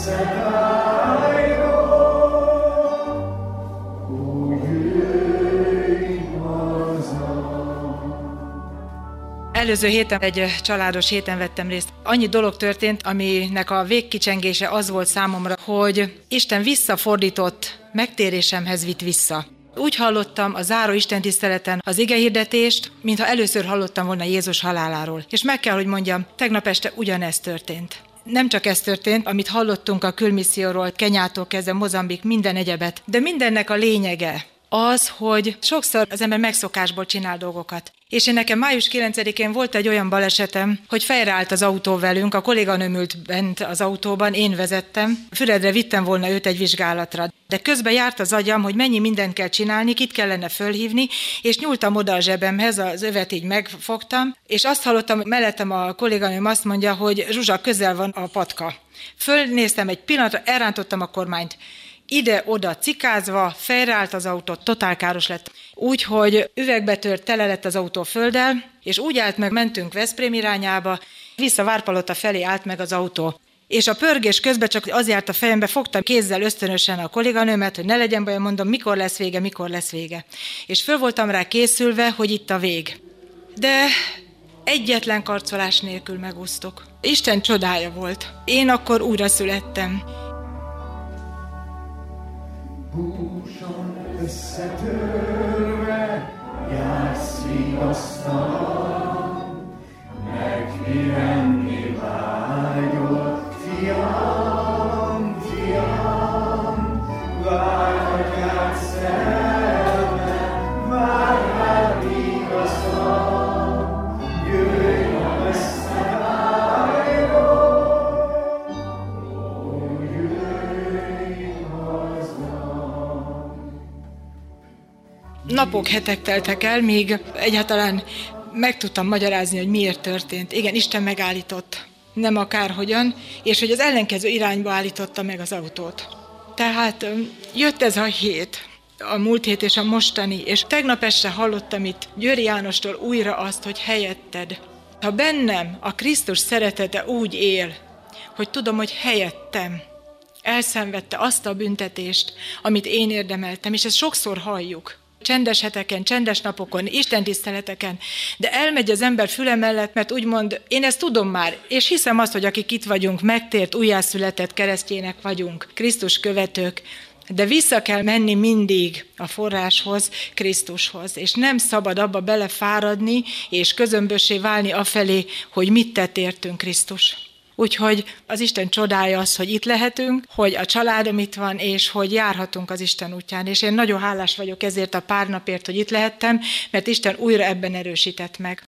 Előző héten egy családos héten vettem részt. Annyi dolog történt, aminek a végkicsengése az volt számomra, hogy Isten visszafordított, megtérésemhez vitt vissza. Úgy hallottam a záró istentiszteleten az igehirdetést, mintha először hallottam volna Jézus haláláról. És meg kell, hogy mondjam, tegnap este ugyanezt történt. Nem csak ez történt, amit hallottunk a külmisszióról, Kenyától kezdve Mozambik, minden egyebet, de mindennek a lényege az, hogy sokszor az ember megszokásból csinál dolgokat. És nekem május 9-én volt egy olyan balesetem, hogy fejreállt az autó velünk, a kolléganőm ült bent az autóban, én vezettem, Füredre vittem volna őt egy vizsgálatra. De közben járt az agyam, hogy mennyi mindent kell csinálni, kit kellene fölhívni, és nyúltam oda a zsebemhez, az övet így megfogtam, és azt hallottam, mellettem a kolléganőm azt mondja, hogy Zsuzsa, közel van a patka. Fölnéztem egy pillanatra, elrántottam a kormányt. Ide-oda cikázva, fejreállt az autó, totál káros lett. Úgyhogy üvegbe tört, tele lett az autó földdel, és úgy állt meg, mentünk Veszprém irányába, vissza Várpalota felé állt meg az autó. És a pörgés közben csak az járt a fejembe, fogtam kézzel ösztönösen a kolléganőmet, hogy ne legyen baj, mondom, mikor lesz vége, mikor lesz vége. És föl voltam rá készülve, hogy itt a vég. De egyetlen karcolás nélkül megúsztuk. Isten csodája volt. Én akkor újra születtem. Búsan összetörve jársz vigasztalan, megpihenni vágyott, fiam, fiam, várj rád szerelme, várj rád vigasztalan, jöjj a mesztegályról. Napok, hetek teltek el, míg egyáltalán meg tudtam magyarázni, hogy miért történt. Igen, Isten megállított, nem akárhogyan, és hogy az ellenkező irányba állította meg az autót. Tehát jött ez a hét, a múlt hét és a mostani, és tegnap este hallottam itt Győri Jánostól újra azt, hogy helyetted. Ha bennem a Krisztus szeretete úgy él, hogy tudom, hogy helyettem elszenvedte azt a büntetést, amit én érdemeltem, és ezt sokszor halljuk. Csendes heteken, csendes napokon, istentiszteleteken, de elmegy az ember füle mellett, mert úgymond én ezt tudom már, és hiszem azt, hogy akik itt vagyunk, megtért, újjászületett keresztjének vagyunk, Krisztus követők, de vissza kell menni mindig a forráshoz, Krisztushoz, és nem szabad abba belefáradni, és közömbössé válni afelé, hogy mit tett értünk Krisztus. Úgyhogy az Isten csodája az, hogy itt lehetünk, hogy a családom itt van, és hogy járhatunk az Isten útján. És én nagyon hálás vagyok ezért a pár napért, hogy itt lehettem, mert Isten újra ebben erősített meg.